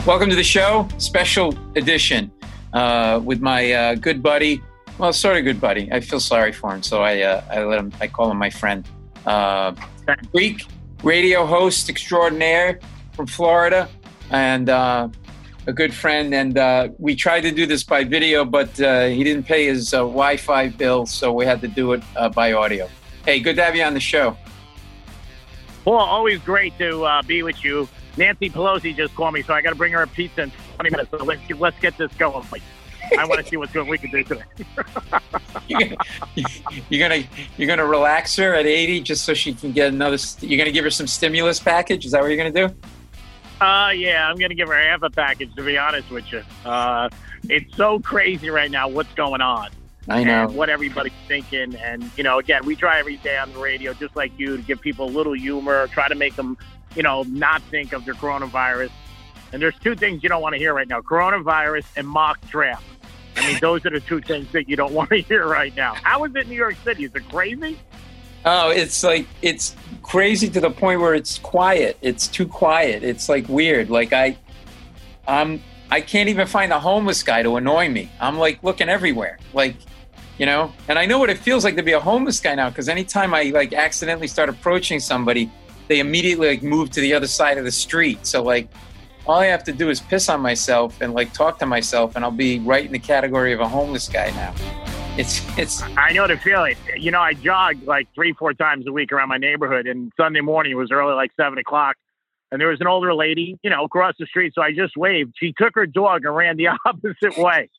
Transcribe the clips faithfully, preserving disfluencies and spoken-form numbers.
Welcome to the show, special edition uh, with my uh, good buddy. Well, sort of good buddy. I feel sorry for him, so I uh, I let him. I call him my friend. Uh, Greek radio host extraordinaire from Florida, and uh, a good friend. And uh, we tried to do this by video, but uh, he didn't pay his uh, Wi-Fi bill, so we had to do it uh, by audio. Hey, good to have you on the show. Well, always great to uh, be with you. Nancy Pelosi just called me, so I got to bring her a pizza in twenty minutes. So let's, let's get this going. I want to see what's going we can do today. you're, gonna, you're gonna you're gonna relax her at eighty just so she can get another. You're gonna give her some stimulus package. Is that what you're gonna do? Uh, yeah, I'm gonna give her half a package. To be honest with you, uh, it's so crazy right now. What's going on? I know and what everybody's thinking, and you know, again, we try every day on the radio, just like you, to give people a little humor, try to make them, you know, not think of their coronavirus. And there's two things you don't want to hear right now: coronavirus and mock draft. I mean, those are the two things that you don't want to hear right now. How is it in New York City? Is it crazy? Oh, it's like, it's crazy to the point where it's quiet. It's too quiet. It's like weird. Like I, I'm, I can't even find a homeless guy to annoy me. I'm like looking everywhere. Like, you know, and I know what it feels like to be a homeless guy now, because anytime I like accidentally start approaching somebody, they immediately like move to the other side of the street. So like, all I have to do is piss on myself and like talk to myself, and I'll be right in the category of a homeless guy now. It's it's. I know the feeling. You know, I jog like three, four times a week around my neighborhood, and Sunday morning it was early, like seven o'clock, and there was an older lady, you know, across the street. So I just waved. She took her dog and ran the opposite way.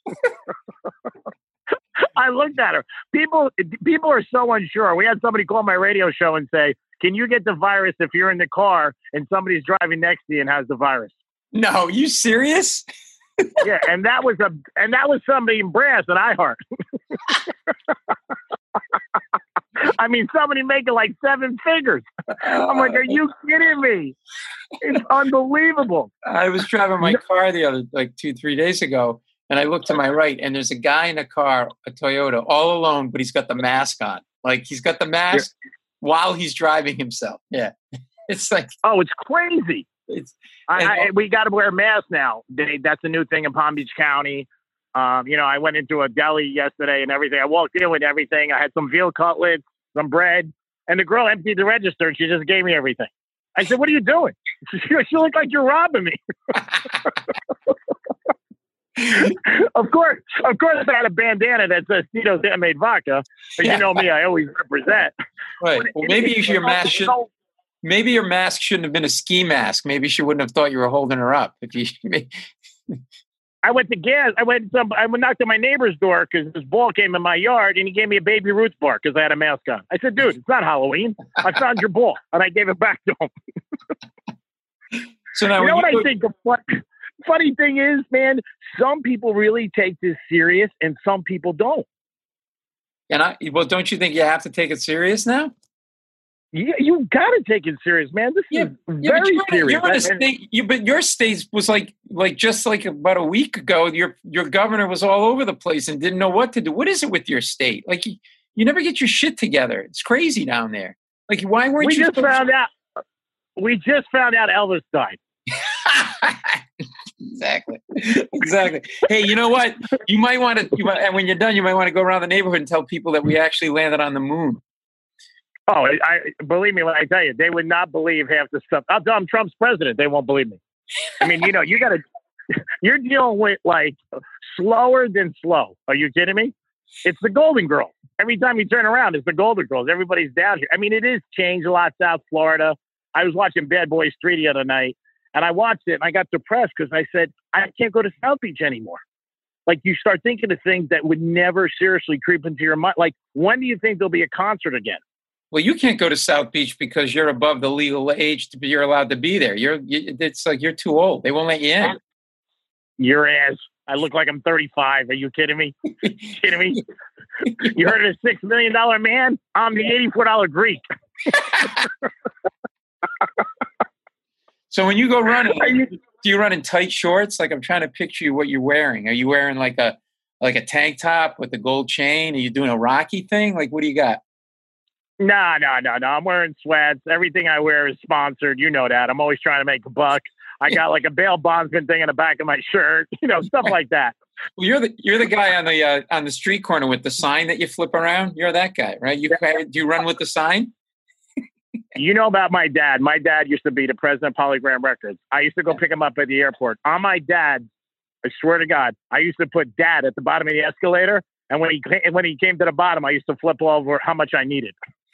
I looked at her. People, people are so unsure. We had somebody call my radio show and say, "Can you get the virus if you're in the car and somebody's driving next to you and has the virus?" No, you serious? Yeah, and that was a and that was somebody in brass at iHeart. I mean, somebody making like seven figures. I'm like, are you kidding me? It's unbelievable. I was driving my car the other like two, three days ago, and I looked to my right, and there's a guy in a car, a Toyota, all alone, but he's got the mask on. Like he's got the mask yeah. while he's driving himself. Yeah, it's like oh, it's crazy. It's, I, I, we got to wear masks now. They, that's a new thing in Palm Beach County. Um, you know, I went into a deli yesterday and everything. I walked in with everything. I had some veal cutlets, some bread, and the girl emptied the register and she just gave me everything. I said, "What are you doing?" She, she looked like you're robbing me. Of course, of course, I had a bandana that says Tito's Handmade Vodka. But yeah. You know me, I always represent. Right. Well, maybe it, your mask should. Maybe your mask shouldn't have been a ski mask. Maybe she wouldn't have thought you were holding her up. If you, I went to gas. I went. Some, I knocked on my neighbor's door because this ball came in my yard, and he gave me a Baby Ruth bar because I had a mask on. I said, "Dude, it's not Halloween. I found your ball," and I gave it back to him. So now, you know what you I think? The fun, funny thing is, man, some people really take this serious, and some people don't. And I well, don't you think you have to take it serious now? You, you got to take it serious, man. This yeah, is yeah, very you're serious. You're in a state, you, but your state was like, like just like about a week ago, your your governor was all over the place and didn't know what to do. What is it with your state? Like, you, you never get your shit together. It's crazy down there. Like, why weren't we you? We just so found out. We just found out Elvis died. Exactly. Exactly. Hey, you know what? You might want to, you might, and when you're done, you might want to go around the neighborhood and tell people that we actually landed on the moon. Oh, I, I believe me when I tell you, they would not believe half the stuff. I'll tell them Trump's president. They won't believe me. I mean, you know, you got to, you're dealing with like slower than slow. Are you kidding me? It's the Golden Girls. Every time you turn around, it's the Golden Girls. Everybody's down here. I mean, it is changed a lot, South Florida. I was watching Bad Boys three the other night, and I watched it, and I got depressed because I said, I can't go to South Beach anymore. Like, you start thinking of things that would never seriously creep into your mind. Like, when do you think there'll be a concert again? Well, you can't go to South Beach because you're above the legal age to be, you're allowed to be there. You're, you, it's like you're too old. They won't let you in. Your ass. I look like I'm thirty-five. Are you kidding me? Kidding me? You heard of a six million dollar man? I'm the eighty-four dollar Greek. So when you go running, you, do you run in tight shorts? Like, I'm trying to picture you what you're wearing. Are you wearing like a like a tank top with a gold chain? Are you doing a Rocky thing? Like, what do you got? No, no, no, no. I'm wearing sweats. Everything I wear is sponsored. You know that. I'm always trying to make a buck. I got like a bail bondsman thing in the back of my shirt, you know, stuff like that. Well, you're the you're the guy on the uh, on the street corner with the sign that you flip around. You're that guy, right? You do you run with the sign? You know about my dad. My dad used to be the president of Polygram Records. I used to go pick him up at the airport. On my dad, I swear to God, I used to put dad at the bottom of the escalator. And when he when he came to the bottom, I used to flip over how much I needed.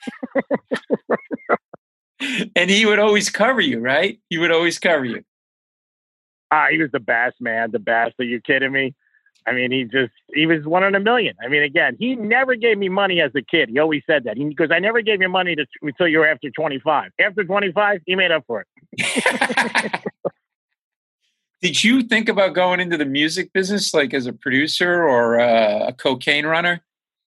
And he would always cover you, right? He would always cover you. Ah, he was the best, man. The best. Are you kidding me? I mean, he just, he was one in a million. I mean, again, he never gave me money as a kid. He always said that. He goes, I never gave you money to, until you were after twenty-five. After twenty-five, he made up for it. Did you think about going into the music business, like as a producer or uh, a cocaine runner?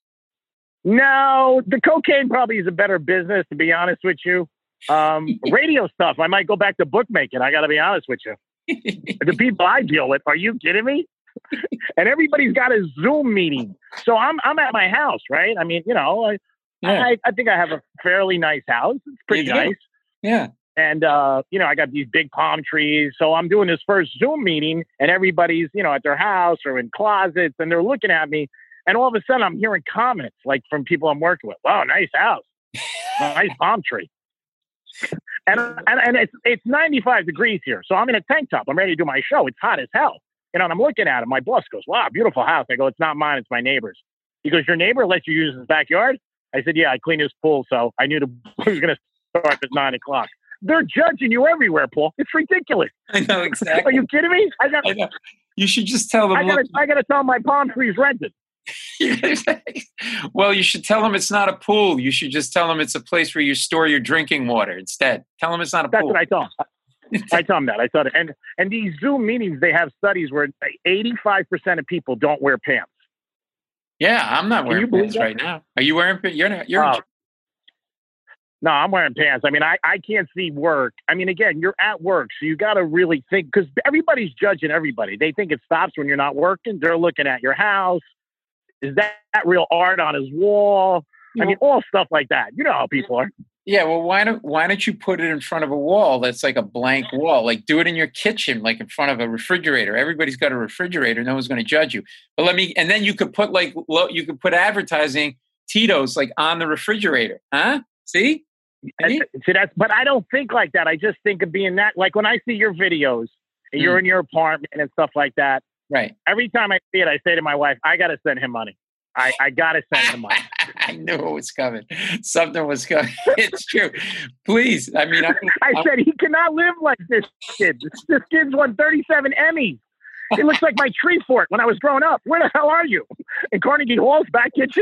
No, the cocaine probably is a better business, to be honest with you. Um, radio stuff, I might go back to bookmaking. I got to be honest with you. The people I deal with, are you kidding me? And everybody's got a Zoom meeting. So I'm I'm at my house, right? I mean, you know, I yeah. I, I think I have a fairly nice house. It's pretty nice. Yeah. And, uh, you know, I got these big palm trees. So I'm doing this first Zoom meeting and everybody's, you know, at their house or in closets and they're looking at me. And all of a sudden I'm hearing comments like from people I'm working with. Wow, nice house. Nice palm tree. And, and and it's it's ninety-five degrees here. So I'm in a tank top. I'm ready to do my show. It's hot as hell. You know, and I'm looking at it. My boss goes, wow, beautiful house. I go, it's not mine. It's my neighbor's. He goes, your neighbor lets you use his backyard? I said, yeah, I cleaned his pool. So I knew the pool was going to start at nine o'clock. They're judging you everywhere, Paul. It's ridiculous. I know, exactly. Are you kidding me? I got. I know. You should just tell them. I got. I got to tell my palm trees rented. Well, you should tell them it's not a pool. You should just tell them it's a place where you store your drinking water instead. Tell them it's not a That's pool. That's what I told them. I tell them that. I thought it. And and these Zoom meetings, they have studies where eighty-five percent of people don't wear pants. Yeah, I'm not wearing pants that? right now. Are you wearing pants? You're not. You're. Uh, no, I'm wearing pants. I mean, I, I can't see work. I mean, again, you're at work, so you got to really think because everybody's judging everybody. They think it stops when you're not working. They're looking at your house. Is that, that real art on his wall? I mean, all stuff like that. You know how people are. Yeah, well, why don't why don't you put it in front of a wall that's like a blank wall? Like do it in your kitchen, like in front of a refrigerator. Everybody's got a refrigerator. No one's going to judge you. But let me, and then you could put like you could put advertising Tito's like on the refrigerator. Huh? See? See, that's, but I don't think like that. I just think of being that. Like when I see your videos, and you're mm. in your apartment and stuff like that. Right. Every time I see it, I say to my wife, I got to send him money. I, I got to send him money. I knew it was coming. Something was coming. It's true. Please. I mean, I'm, I I'm, said, he cannot live like this kid. This, this kid's won thirty-seven Emmys. It looks like my tree fort when I was growing up. Where the hell are you? In Carnegie Hall's back kitchen?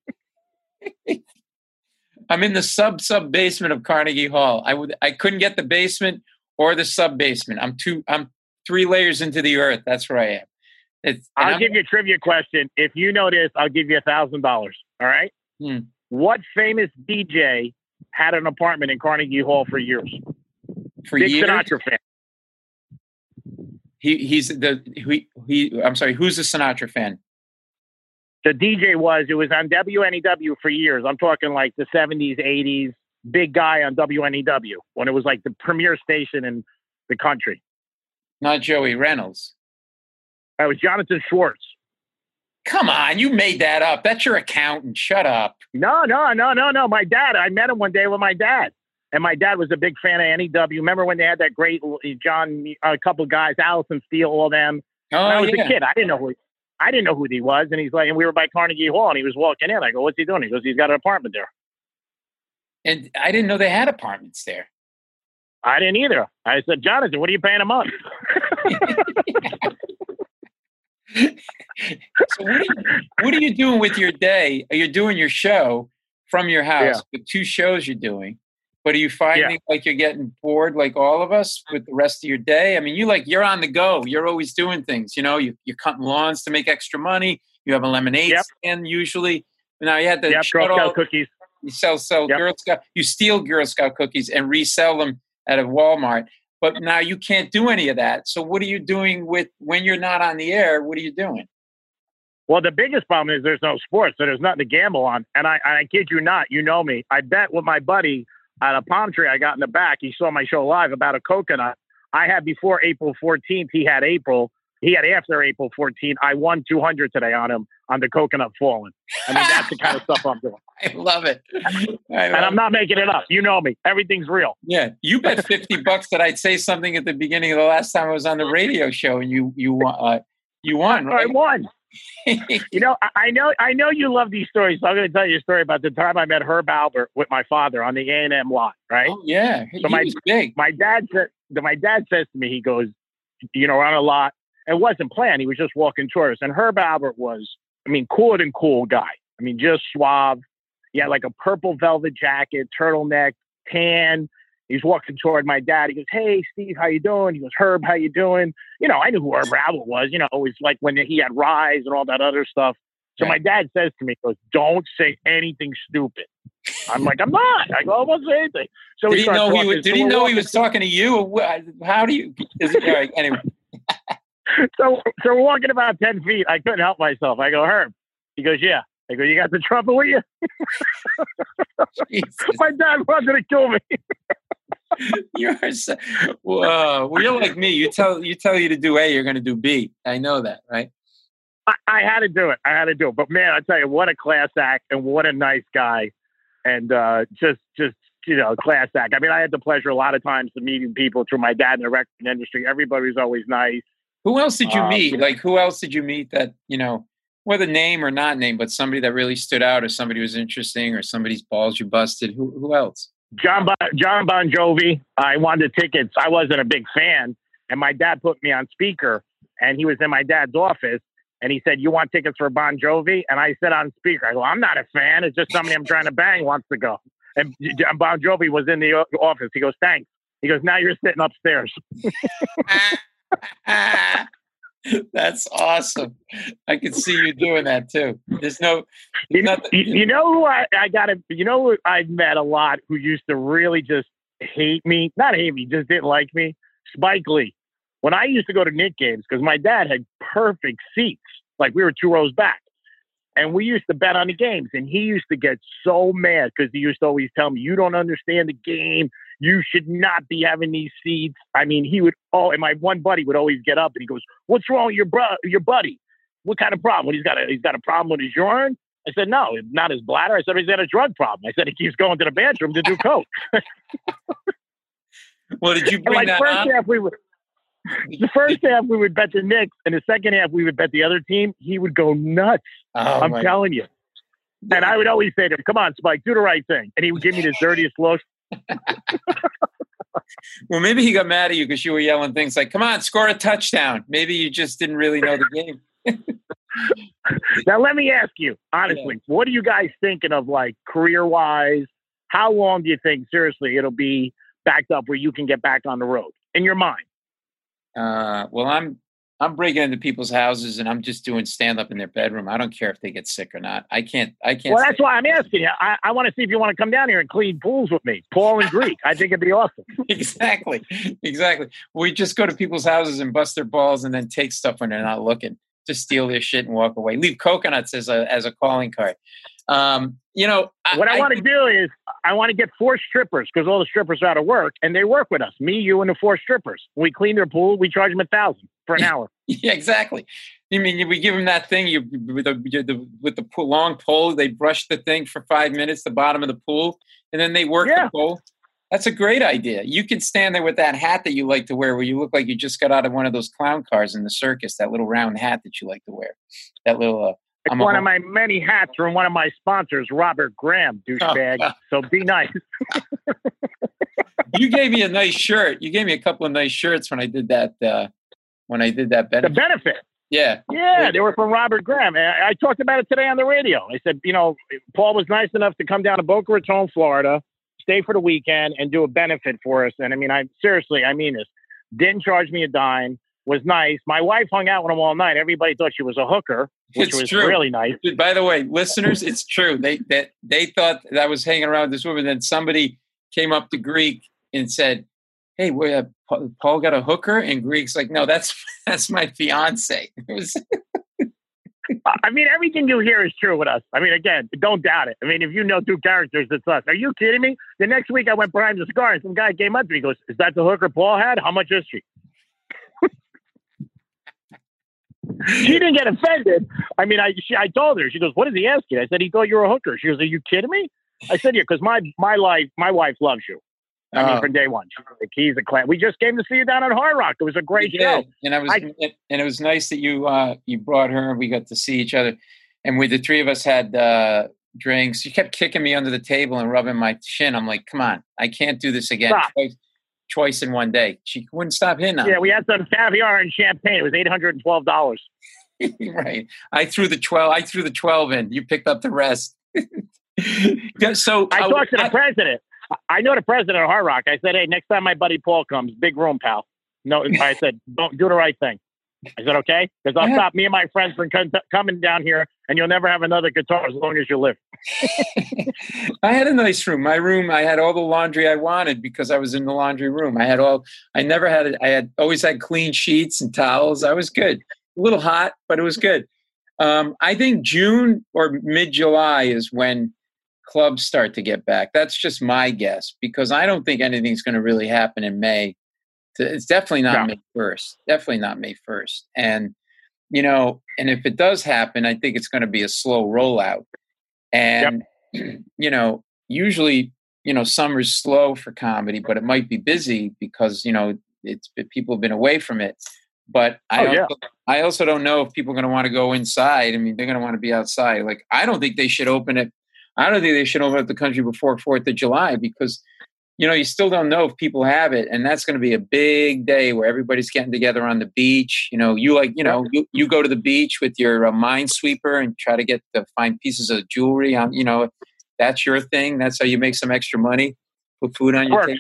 I'm in the sub sub basement of Carnegie Hall. I would I couldn't get the basement or the sub basement. I'm two I'm three layers into the earth. That's where I am. It's, I'll I'm, give you a trivia question. If you know this, I'll give you a thousand dollars. All right. Hmm. What famous D J had an apartment in Carnegie Hall for years? For Big years? Sinatra fan. He he's the he, he I'm sorry, who's a Sinatra fan? The D J was, it was on W N E W for years. I'm talking like the seventies, eighties, big guy on W N E W when it was like the premier station in the country. Not Joey Reynolds. It was Jonathan Schwartz. Come on, you made that up. That's your accountant. Shut up. No, no, no, no, no. My dad, I met him one day with my dad. And my dad was a big fan of N E W. Remember when they had that great John, a couple guys, Allison Steele, all them. Oh, when I was yeah. a kid, I didn't know who I didn't know who he was. And he's like, and we were by Carnegie Hall, and he was walking in. I go, what's he doing? He goes, he's got an apartment there. And I didn't know they had apartments there. I didn't either. I said, Jonathan, what are you paying a month? So what are, you, what are you doing with your day? You're doing your show from your house, yeah. The two shows you're doing. But are you finding yeah. like you're getting bored like all of us with the rest of your day? I mean, you like, you're on the go. You're always doing things, you know, you, you're cutting lawns to make extra money. You have a lemonade yep. stand usually. Now you had to yep, Girl Scout cookies. You sell, sell yep. Girl Scout, you steal Girl Scout cookies and resell them at a Walmart. But now you can't do any of that. So what are you doing with, when you're not on the air, what are you doing? Well, the biggest problem is there's no sports, so there's nothing to gamble on. And I, I kid you not, you know me. I bet with my buddy at a palm tree I got in the back, he saw my show live about a coconut. I had before April fourteenth. He had April. He had after April fourteenth. I won two hundred today on him on the coconut falling. I mean, that's the kind of stuff I'm doing. I love it. I love and I'm not making it up. You know me. Everything's real. Yeah. You bet fifty bucks that I'd say something at the beginning of the last time I was on the radio show, and you you uh, you won, right? I won. You know, I, I know I know you love these stories. So I'm going to tell you a story about the time I met Herb Albert with my father on the A and M lot, right? Oh, yeah. So my, big. my dad said, my dad says to me, he goes, you know, we're on a lot. It wasn't planned. He was just walking towards us. And Herb Albert was, I mean, cooler than cool guy. I mean, just suave. He had like a purple velvet jacket, turtleneck, tan. He's walking toward my dad. He goes, "Hey, Steve, how you doing?" He goes, "Herb, how you doing?" You know, I knew who Herb Albert was. You know, it was like when he had Rise and all that other stuff. So right. My dad says to me, he goes, "Don't say anything stupid." I'm like, "I'm not." I go, "I won't say anything." So did he, he know he was, so did he know he was talking to you? How do you? Is it, all right, anyway. so so we're walking about ten feet. I couldn't help myself. I go, "Herb." He goes, "Yeah." I go, "You got the trumpet with you?" My dad wanted to kill me. You're so, uh, well, you're like me. You tell you tell you to do A, you're going to do B. I know that, right? I, I had to do it. I had to do it. But man, I tell you, what a class act and what a nice guy, and uh, just just you know, class act. I mean, I had the pleasure a lot of times of meeting people through my dad in the record industry. Everybody was always nice. Who else did you um, meet? You know, like, who else did you meet that you know? Whether name or not name, but somebody that really stood out, or somebody who was interesting, or somebody's balls you busted. Who who else? John bon, John Bon Jovi. I wanted tickets. I wasn't a big fan, and my dad put me on speaker, and he was in my dad's office, and he said, "You want tickets for Bon Jovi?" And I said on speaker, I go, "I'm not a fan. It's just somebody I'm trying to bang wants to go." And Bon Jovi was in the office. He goes, "Thanks." He goes, "Now you're sitting upstairs." That's awesome. I can see you doing that too. There's no, there's you, nothing, you, you know who I, I got to, you know who I've met a lot who used to really just hate me, not hate me, just didn't like me. Spike Lee. When I used to go to Knick games, because my dad had perfect seats, like we were two rows back, and we used to bet on the games, and he used to get so mad because he used to always tell me, "You don't understand the game. You should not be having these seats." I mean, he would, oh, and my one buddy would always get up and he goes, "What's wrong with your bro, your buddy? What kind of problem? He's got a, he's got a problem with his urine?" I said, "No, not his bladder." I said, "He's got a drug problem." I said, "He keeps going to the bathroom to do coke." Well, did you bring like that first up? half we would, the first half we would bet the Knicks, and the second half we would bet the other team. He would go nuts. Oh, I'm telling you. And I would always say to him, "Come on, Spike, do the right thing." And he would give me the dirtiest look. Well, maybe he got mad at you because you were yelling things like, "Come on, score a touchdown." Maybe you just didn't really know the game. Now, let me ask you, honestly, yeah. What are you guys thinking of, like, career-wise? How long do you think, seriously, it'll be backed up where you can get back on the road, in your mind? Uh, well, I'm I'm breaking into people's houses and I'm just doing stand-up in their bedroom. I don't care if they get sick or not. I can't. I can't. Well, that's why I'm asking you. I, I want to see if you want to come down here and clean pools with me, Paul and Greek. I think it'd be awesome. Exactly. Exactly. We just go to people's houses and bust their balls and then take stuff when they're not looking. Just steal their shit and walk away. Leave coconuts as a as a calling card. Um, you know, I, what I, I want to I, do is I want to get four strippers because all the strippers are out of work and they work with us. Me, you, and the four strippers. When we clean their pool, we charge them a thousand for an hour. Yeah, exactly. I mean, we give them that thing you with the, the with the pool, long pole. They brush the thing for five minutes, the bottom of the pool, and then they work yeah. the pole. That's a great idea. You can stand there with that hat that you like to wear, where you look like you just got out of one of those clown cars in the circus. That little round hat that you like to wear. That little. Uh, It's I'm one a, of my many hats from one of my sponsors, Robert Graham, douchebag. Oh, so be nice. You gave me a nice shirt. You gave me a couple of nice shirts when I did that. Uh, when I did that benefit. The benefit. Yeah. Yeah, they were from Robert Graham. I, I talked about it today on the radio. I said, you know, Paul was nice enough to come down to Boca Raton, Florida, stay for the weekend, and do a benefit for us. And I mean, I seriously, I mean this. Didn't charge me a dime. Was nice. My wife hung out with him all night. Everybody thought she was a hooker, which it's was true. really nice. By the way, listeners, it's true. They that they, they thought that I was hanging around with this woman. Then somebody came up to Greek and said, "Hey, uh, Paul got a hooker?" And Greek's like, "No, that's that's my fiance." It was I mean, everything you hear is true with us. I mean, again, don't doubt it. I mean, if you know two characters, it's us. Are you kidding me? The next week I went behind the cigar and some guy came up to me. He goes, is that the hooker Paul had? How much is she? She didn't get offended. I mean, I she, I told her. She goes, what is he asking? I said, he thought you were a hooker. She goes, are you kidding me? I said, yeah, because my, my life, my wife loves you. I mean, uh, from day one, she's like, he's a class. We just came to see you down at Hard Rock. It was a great show, and I was, I, and it was nice that you uh, you brought her, and we got to see each other, and we the three of us had uh, drinks. She kept kicking me under the table and rubbing my shin. I'm like, come on, I can't do this again twice, twice in one day. She wouldn't stop hitting on Yeah, me. we had some caviar and champagne. It was eight hundred and twelve dollars. Right. I threw the twelve. I threw the twelve in. You picked up the rest. So I uh, talked to the I, president. I know the president of Hard Rock. I said, hey, next time my buddy Paul comes, big room, pal. No, I said, don't do the right thing. I said, okay? Because I'll stop me and my friends from con- coming down here, and you'll never have another guitar as long as you live. I had a nice room. My room, I had all the laundry I wanted because I was in the laundry room. I had all, I never had it. I had always had clean sheets and towels. I was good. A little hot, but it was good. Um, I think June or mid-July is when clubs start to get back. That's just my guess because I don't think anything's going to really happen in May. It's definitely not no. May first. Definitely not May first. And, you know, and if it does happen, I think it's going to be a slow rollout. And, yep. you know, usually, you know, summer's slow for comedy, but it might be busy because, you know, it's people have been away from it. But I, oh, yeah. also, I also don't know if people are going to want to go inside. I mean, they're going to want to be outside. Like, I don't think they should open it. I don't think they should open up the country before fourth of July because, you know, you still don't know if people have it. And that's going to be a big day where everybody's getting together on the beach. You know, you like, you know, you, you go to the beach with your uh, minesweeper and try to get to find pieces of jewelry. On, you know, that's your thing. That's how you make some extra money. Put food on your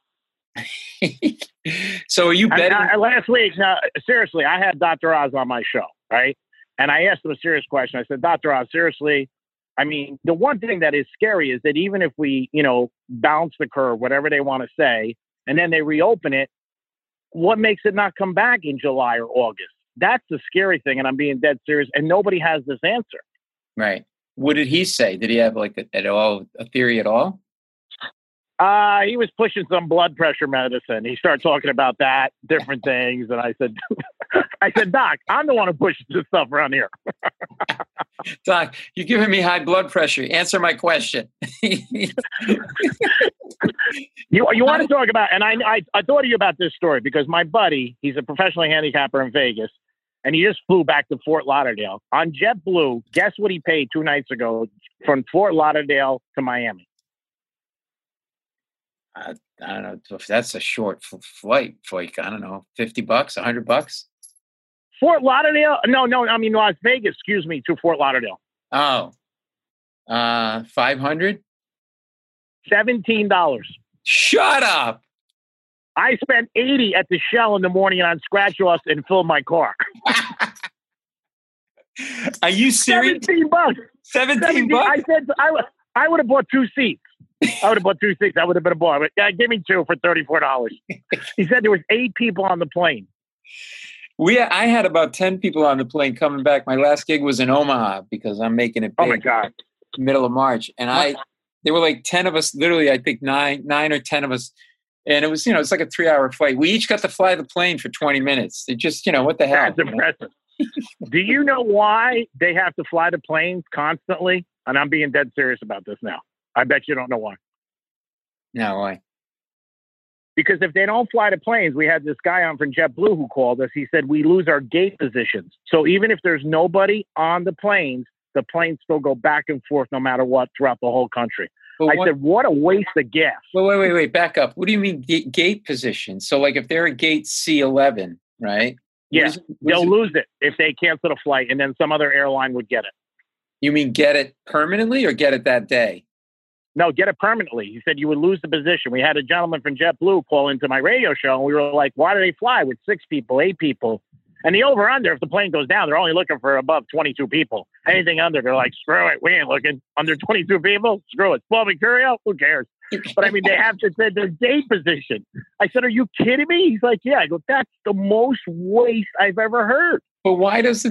table. So are you betting? I, I, last week, now, seriously, I had Doctor Oz on my show, right? And I asked him a serious question. I said, Doctor Oz, seriously, I mean, the one thing that is scary is that even if we, you know, bounce the curve, whatever they want to say, and then they reopen it, what makes it not come back in July or August? That's the scary thing, and I'm being dead serious, and nobody has this answer. Right. What did he say? Did he have, like, a, at all, a theory at all? Uh, he was pushing some blood pressure medicine. He started talking about that, different things. And I said, I said, Doc, I'm the one who pushes this stuff around here. Doc, you're giving me high blood pressure. Answer my question. you you want to talk about, and I, I, I thought of you about this story because my buddy, he's a professional handicapper in Vegas, and he just flew back to Fort Lauderdale. On JetBlue, guess what he paid two nights ago from Fort Lauderdale to Miami? I, I don't know if that's a short f- flight, like, I don't know, fifty bucks, a hundred bucks. Fort Lauderdale? No, no, I mean, Las Vegas, excuse me, to Fort Lauderdale. Oh, uh, five hundred? seventeen dollars. Shut up. I spent eighty at the Shell in the morning on scratch offs and filled my car. Are you serious? seventeen bucks. seventeen, seventeen bucks? I said, I, I would have bought two seats. I would have bought two seats. I would have been a boy. But yeah, give me two for thirty-four dollars. He said there was eight people on the plane. We, I had about ten people on the plane coming back. My last gig was in Omaha because I'm making it big. Oh my God. Middle of March. And I, there were like ten of us, literally, I think nine, nine or ten of us. And it was, you know, it's like a three hour flight. We each got to fly the plane for twenty minutes. It just, you know, what the hell? That's impressive. Do you know why they have to fly the planes constantly? And I'm being dead serious about this now. I bet you don't know why. No, why? Because if they don't fly the planes, we had this guy on from JetBlue who called us. He said we lose our gate positions. So even if there's nobody on the planes, the planes still go back and forth no matter what throughout the whole country. But I what, said, what a waste of gas. Well, wait, wait, wait, back up. What do you mean gate, gate position? So like if they're at gate C eleven, right? Yeah, what is, what they'll lose it if they cancel the flight and then some other airline would get it. You mean get it permanently or get it that day? No, get it permanently. He said you would lose the position. We had a gentleman from JetBlue call into my radio show, and we were like, why do they fly with six people, eight people? And the over-under, if the plane goes down, they're only looking for above twenty-two people. Anything under, they're like, screw it. We ain't looking. Under twenty-two people? Screw it. Paul Mercurio? Who cares? But, I mean, they have to say their gate position. I said, are you kidding me? He's like, yeah. I go, that's the most waste I've ever heard. But why doesn't the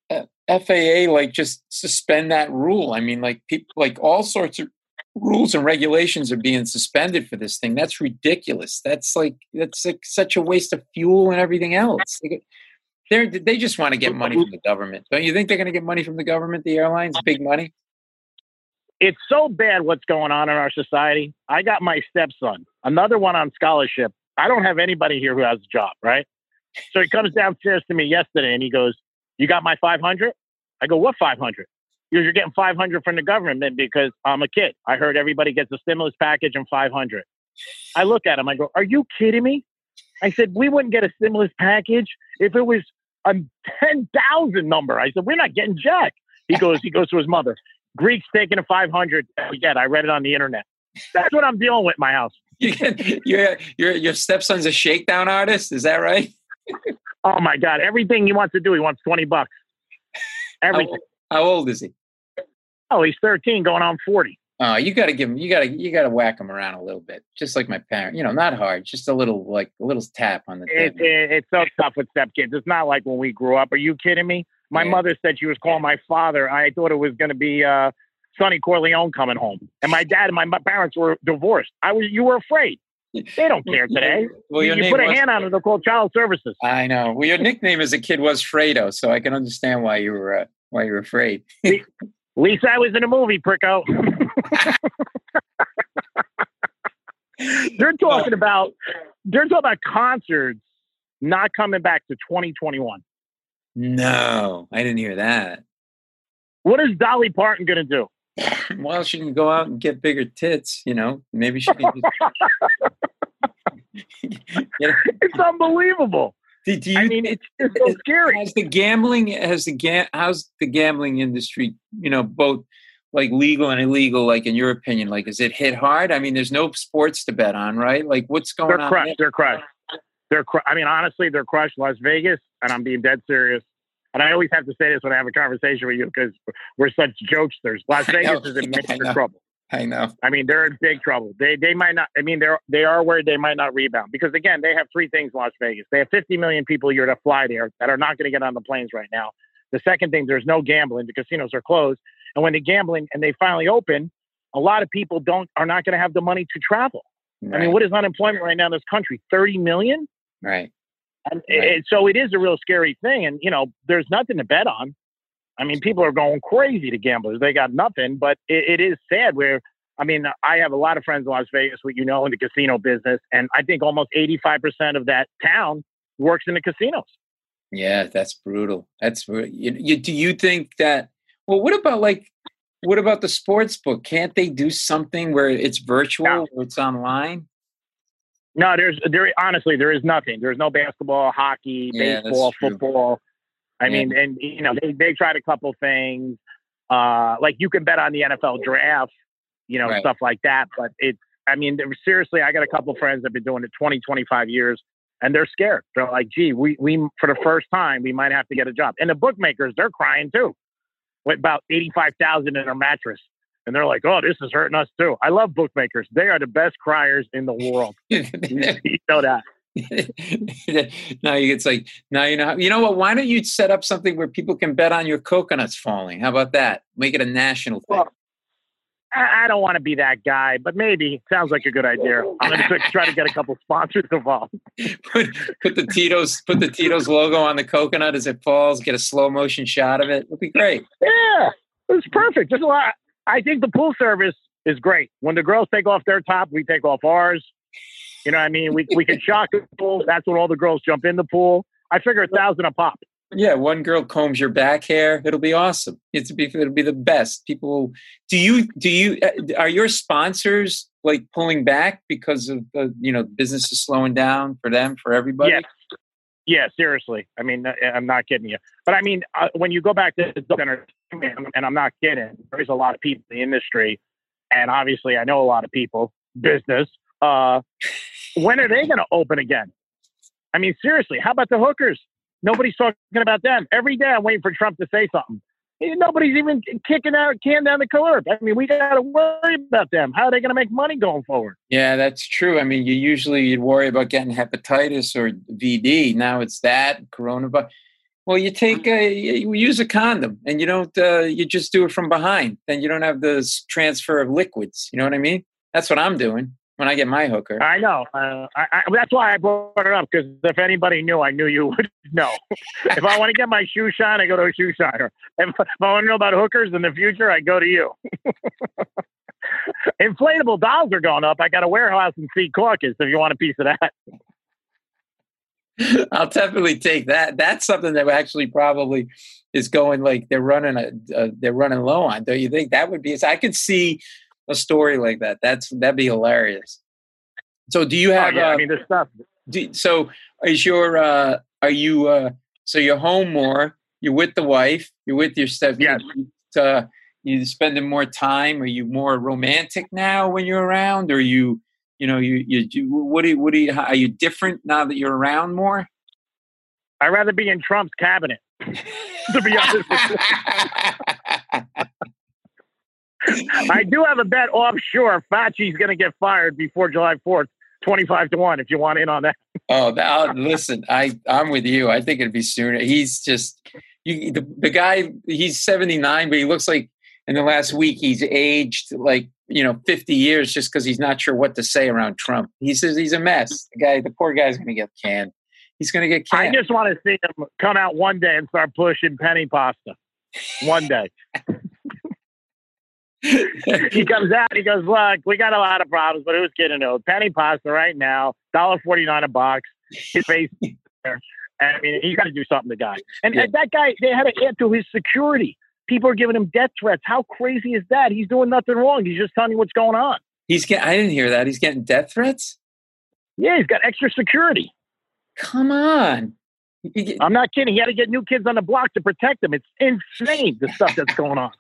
uh, F A A like just suspend that rule. I mean, like people, like all sorts of rules and regulations are being suspended for this thing. That's ridiculous. That's like that's like such a waste of fuel and everything else. They they just want to get money from the government. Don't you think they're going to get money from the government? The airlines, big money. It's so bad what's going on in our society. I got my stepson, another one on scholarship. I don't have anybody here who has a job, right? So he comes downstairs to me yesterday and he goes, "You got my five hundred?" I go, "What five hundred?" He goes, "You're getting five hundred from the government because I'm a kid. I heard everybody gets a stimulus package and five hundred." I look at him. I go, "Are you kidding me?" I said, "We wouldn't get a stimulus package if it was a ten thousand number." I said, "We're not getting jack." He goes, he goes to his mother. "Greek's taking a five hundred. Yeah, I read it on the internet." That's what I'm dealing with in my house. You get, your, your, your stepson's a shakedown artist. Is that right? Oh my God. Everything he wants to do, he wants twenty bucks. Everything. How, how old is he? Oh, he's thirteen going on forty. Oh, you got to give him, you got to, you got to whack him around a little bit. Just like my parent, you know, not hard, just a little, like a little tap on the it, it, It's so tough with stepkids. It's not like when we grew up. Are you kidding me? My yeah. mother said she was calling my father. I thought it was going to be uh, Sonny Corleone coming home. And my dad and my, my parents were divorced. I was, you were afraid. They don't care today. Well, your you name put a was, hand on it, they'll call child services. I know. Well, your nickname as a kid was Fredo, so I can understand why you were uh, why you were afraid. At least I was in a movie, Pricko. They're talking about they're talking about concerts not coming back to twenty twenty-one. No, I didn't hear that. What is Dolly Parton going to do? Well, she can go out and get bigger tits, you know. Maybe she can. Just... It's unbelievable. Do, do you, I mean, it's, it's so scary. Has the gambling, has the ga- how's the gambling industry? You know, both like legal and illegal. Like in your opinion, like is it hit hard? I mean, there's no sports to bet on, right? Like what's going they're on? Crushed, they're crushed. They're crushed. I mean, honestly, they're crushed. Las Vegas, and I'm being dead serious. And I always have to say this when I have a conversation with you because we're such jokesters. Las Vegas is in major trouble. I know. I mean, they're in big trouble. They they might not. I mean, they're they are worried they might not rebound because again, they have three things. In Las Vegas, they have fifty million people a year that fly there that are not going to get on the planes right now. The second thing, there's no gambling. The casinos are closed, and when they're gambling and they finally open, a lot of people don't are not going to have the money to travel. Right. I mean, what is unemployment right now in this country? thirty million. Right. And right. It, so it is a real scary thing. And, you know, there's nothing to bet on. I mean, people are going crazy to gamblers. They got nothing, but it, it is sad where, I mean, I have a lot of friends in Las Vegas, what you know, in the casino business. And I think almost eighty-five percent of that town works in the casinos. Yeah, that's brutal. That's you, you, do you think that, well, what about like, what about the sports book? Can't they do something where it's virtual, yeah. or it's online? No, there's there. Honestly, there is nothing. There's no basketball, hockey, yeah, baseball, football. I yeah. mean, and you know, they they tried a couple things. Uh, like you can bet on the N F L draft, you know, right. stuff like that. But it's, I mean, seriously, I got a couple friends that have been doing it twenty, twenty-five years, and they're scared. They're like, "Gee, we we for the first time, we might have to get a job." And the bookmakers, they're crying too. With about eighty-five thousand in their mattress. And they're like, "Oh, this is hurting us too." I love bookmakers. They are the best criers in the world. You know that. Now it's like, now you know, you know what? Why don't you set up something where people can bet on your coconuts falling? How about that? Make it a national thing. Well, I, I don't want to be that guy, but maybe. Sounds like a good idea. I'm going to try to get a couple sponsors involved. put, put the Tito's, put the Tito's logo on the coconut as it falls. Get a slow motion shot of it. It'll be great. Yeah, it's perfect. Just a lot. I think the pool service is great. When the girls take off their top, we take off ours. You know what I mean? We we can shock the pool. That's when all the girls jump in the pool. I figure a thousand a pop. Yeah, one girl combs your back hair. It'll be awesome. It's be it'll be the best. People, do you do you are your sponsors like pulling back because of the, you know, business is slowing down for them, for everybody? Yes. Yeah, seriously. I mean, I'm not kidding you. But I mean, uh, when you go back to the center, and I'm not kidding, there's a lot of people in the industry, and obviously I know a lot of people, business. Uh, when are they going to open again? I mean, seriously, how about the hookers? Nobody's talking about them. Every day I'm waiting for Trump to say something. Nobody's even kicking out can down the curb. I mean, we got to worry about them. How are they going to make money going forward? Yeah, that's true. I mean, you usually you'd worry about getting hepatitis or V D. Now it's that coronavirus. Well, you take a, you use a condom, and you don't. Uh, you just do it from behind. Then you don't have this transfer of liquids. You know what I mean? That's what I'm doing when I get my hooker. I know. Uh, I, I, that's why I brought it up, because if anybody knew, I knew you would know. If I want to get my shoe shine, I go to a shoe shiner. If, if I want to know about hookers in the future, I go to you. Inflatable dolls are going up. I got a warehouse in Sea Caucus if you want a piece of that. I'll definitely take that. That's something that actually probably is going, like they're running a, uh, they're running low on. Don't you think that would be? I could see a story like that. That's that'd be hilarious. So, do you have? Oh, yeah, uh, I mean, this stuff. do, so, is your? Uh, are you? Uh, so you're home more. You're with the wife. You're with your step. Yes. Uh, you spending more time. Are you more romantic now when you're around? Or you? You know, you, you, you, what do you, what do you, are you different now that you're around more? I'd rather be in Trump's cabinet, to be honest with you. I do have a bet offshore. Fauci's going to get fired before July fourth, twenty-five to one, if you want in on that. Oh, now, listen, I, I'm with you. I think it'd be sooner. He's just, you, the, the guy, he's seventy-nine, but he looks like in the last week he's aged like, you know, fifty years just because he's not sure what to say around Trump. He says he's a mess. The guy, the poor guy's going to get canned. He's going to get canned. I just want to see him come out one day and start pushing penny pasta. One day. He comes out, he goes, look, we got a lot of problems, but who's kidding? No, penny pasta right now, one dollar forty-nine a box. His face there. I mean, he's got to do something, the guy. And, Yeah. and that guy, they had to add to his security. People are giving him death threats. How crazy is that? He's doing nothing wrong. He's just telling you what's going on. He's getting, I didn't hear that. He's getting death threats? Yeah, he's got extra security. Come on. You get- I'm not kidding. He had to get new kids on the block to protect him. It's insane, the stuff that's going on.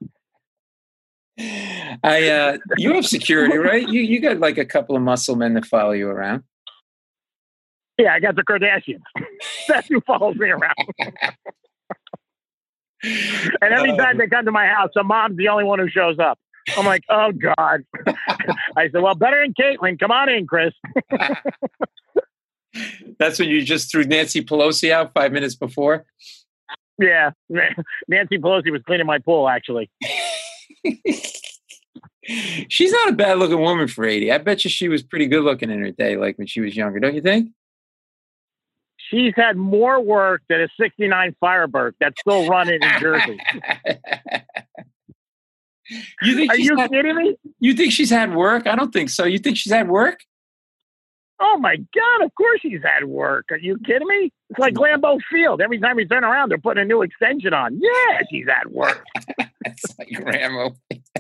I, uh, you have security, right? You, you got like a couple of muscle men that follow you around. Yeah, I got the Kardashians. That's who follows me around. And every time they come to my house, the mom's the only one who shows up. I'm like, oh, God. I said, well, better than Caitlyn. Come on in, Chris. That's when you just threw Nancy Pelosi out five minutes before? Yeah. Nancy Pelosi was cleaning my pool, actually. She's not a bad looking woman for eighty. I bet you she was pretty good looking in her day, like when she was younger, don't you think? She's had more work than a sixty-nine Firebird that's still running in Jersey. You think Are she's you had, kidding me? You think she's had work? I don't think so. You think she's had work? Oh, my God. Of course she's had work. Are you kidding me? It's like Lambeau Field. Every time we turn around, they're putting a new extension on. Yeah, she's had work. It's like Rambo.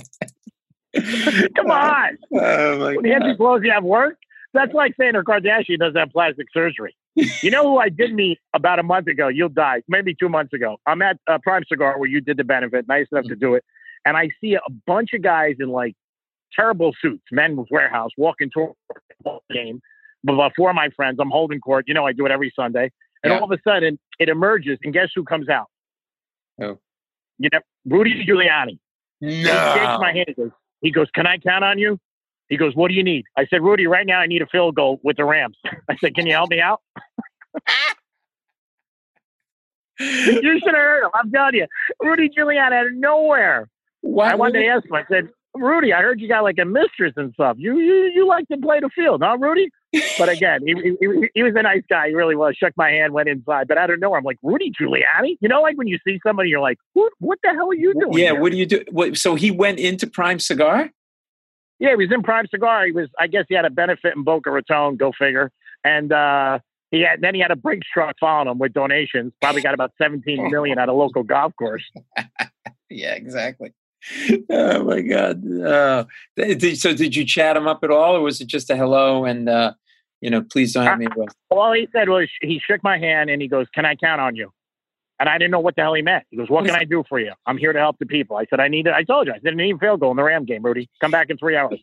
Come on. Oh, my Nancy God. Pelosi have work? That's like saying her Kardashian does have plastic surgery. You know who I did meet about a month ago? You'll die. Maybe two months ago. I'm at uh, Prime Cigar where you did the benefit. Nice enough to do it. And I see a bunch of guys in like terrible suits, Men's Warehouse, walking toward the game. But four of my friends, I'm holding court. You know, I do it every Sunday. And Yeah. all of a sudden, it emerges. And guess who comes out? Who? You know, Rudy Giuliani. No. He shakes my hand. He goes, he goes, can I count on you? He goes, what do you need? I said, Rudy, right now I need a field goal with the Rams. I said, can you help me out? You should have heard him. I'm telling you. Rudy Giuliani out of nowhere. Why, I wanted to ask him. I said, Rudy, I heard you got like a mistress and stuff. You you you like to play the field, huh, Rudy? But again, he, he, he was a nice guy. He really was. Shook my hand, went inside. But out of nowhere, I'm like, Rudy Giuliani? You know, like when you see somebody, you're like, what, what the hell are you doing Yeah, here? what do you do? What, so he went into Prime Cigar? Yeah, he was in Prime Cigar. He was, I guess he had a benefit in Boca Raton, go figure. And uh, he had, then he had a Brinks truck following him with donations. Probably got about seventeen million at a local golf course. Yeah, exactly. Oh my God! Uh, did, so, did you chat him up at all, or was it just a hello and uh, you know, please don't have me arrested? All he said was he shook my hand and he goes, "Can I count on you?" And I didn't know what the hell he meant. He goes, "What can I do for you? I'm here to help the people." I said, "I need it." I told you, I said, "I need a field goal in the Ram game, Rudy. Come back in three hours."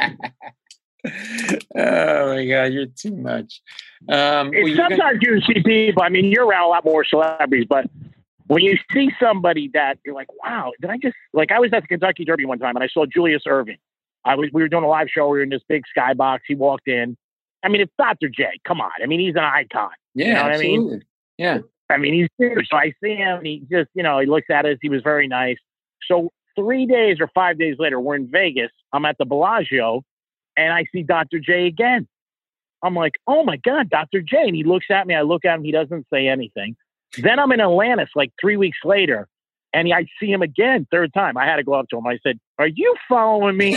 Oh my God, you're too much. Um, well, It's you're gonna- sometimes you see people. I mean, you're around a lot more celebrities, but when you see somebody that you're like, wow, did I just, like, I was at the Kentucky Derby one time and I saw Julius Erving. I was, we were doing a live show. We were in this big skybox. He walked in. I mean, it's Doctor J. Come on. I mean, he's an icon. yeah, you know what I mean? absolutely. Yeah. I mean, he's huge. So I see him, and he just, you know, he looks at us. He was very nice. So three days or five days later, we're in Vegas. I'm at the Bellagio, and I see Doctor J again. I'm like, oh, my God, Doctor J. And he looks at me. I look at him. He doesn't say anything. Then I'm in Atlantis like three weeks later, and I see him again, third time. I had to go up to him. I said, are you following me?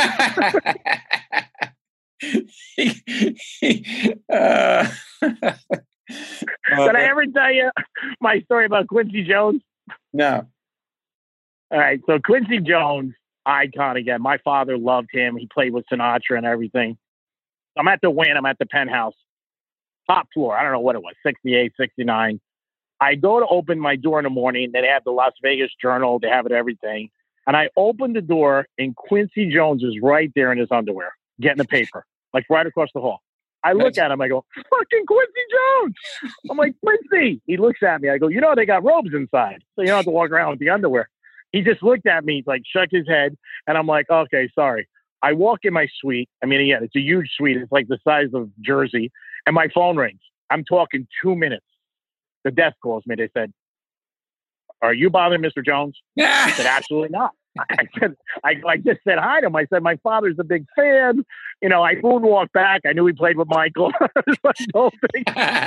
uh, Did I ever tell you my story about Quincy Jones? No. All right. So Quincy Jones, icon again. My father loved him. He played with Sinatra and everything. I'm at the Wynn. I'm at the Penthouse. Top floor. I don't know what it was, sixty-eight, sixty-nine. I go to open my door in the morning. They have the Las Vegas Journal. They have it, everything. And I open the door, and Quincy Jones is right there in his underwear, getting the paper, like right across the hall. I look That's... at him. I go, fucking Quincy Jones. I'm like, Quincy. He looks at me. I go, you know, they got robes inside, so you don't have to walk around with the underwear. He just looked at me, like shook his head. And I'm like, okay, sorry. I walk in my suite. I mean, yeah, it's a huge suite. It's like the size of Jersey. And my phone rings. I'm talking two minutes. The desk calls me. They said, are you bothering Mister Jones? I said, absolutely not. I said, I, I just said hi to him. I said, my father's a big fan. You know, I moonwalked back. I knew he played with Michael. The whole thing.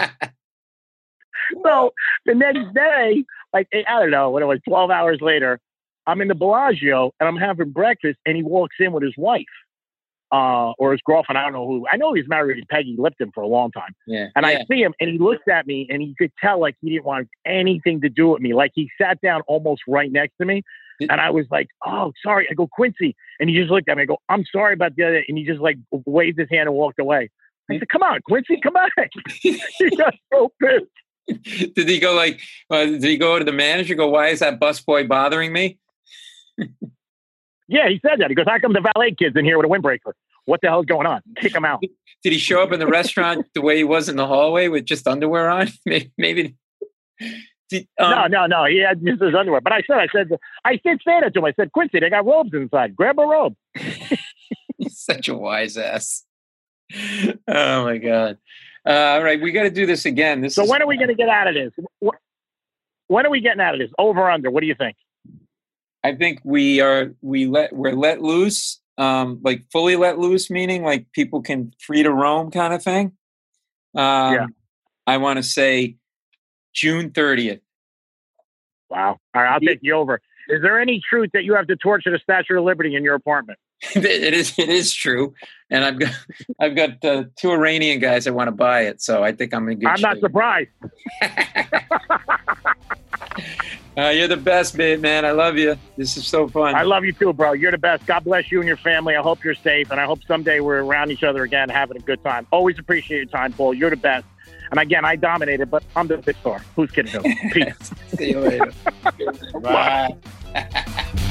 So the next day, like, I don't know, what it was, twelve hours later, I'm in the Bellagio and I'm having breakfast, and he walks in with his wife uh, or his girlfriend. I don't know who. I know he's married to Peggy Lipton for a long time. Yeah. And yeah. I see him, and he looks at me, and you could tell like he didn't want anything to do with me. Like he sat down almost right next to me. And I was like, oh, sorry. I go, Quincy. And he just looked at me. I go, I'm sorry about the other. And he just like waved his hand and walked away. I said, come on, Quincy, come back. He got so pissed. Did he go like, uh, did he go to the manager, go, why is that busboy bothering me? Yeah, he said that. He goes, how come the valet kid's in here with a windbreaker? What the hell's going on? Kick him out. Did he show up in the restaurant the way he was in the hallway with just underwear on? Maybe. Did, um, no, no, no. He had just his underwear. But I said, I said, I did say that to him. I said, Quincy, they got robes inside. Grab a robe. He's such a wise ass. Oh my God. Uh, all right, we got to do this again. This so is- when are we going to get out of this? When are we getting out of this? Over or under? What do you think? I think we are. We let we're let loose, um, like fully let loose, meaning like people can free to roam, kind of thing. Um, yeah. I want to say June thirtieth. Wow. All right, I'll take you over. Is there any truth that you have to torture the Statue of Liberty in your apartment? it is. It is true, and I've got I've got uh, two Iranian guys that want to buy it, so I think I'm in good I'm shape. not surprised. uh, you're the best, babe, man. I love you. This is so fun. I love you too, bro. You're the best. God bless you and your family. I hope you're safe, and I hope someday we're around each other again, having a good time. Always appreciate your time, Paul. You're the best. And again, I dominated, but I'm the big star. Who's kidding who? Peace. See you later. Bye.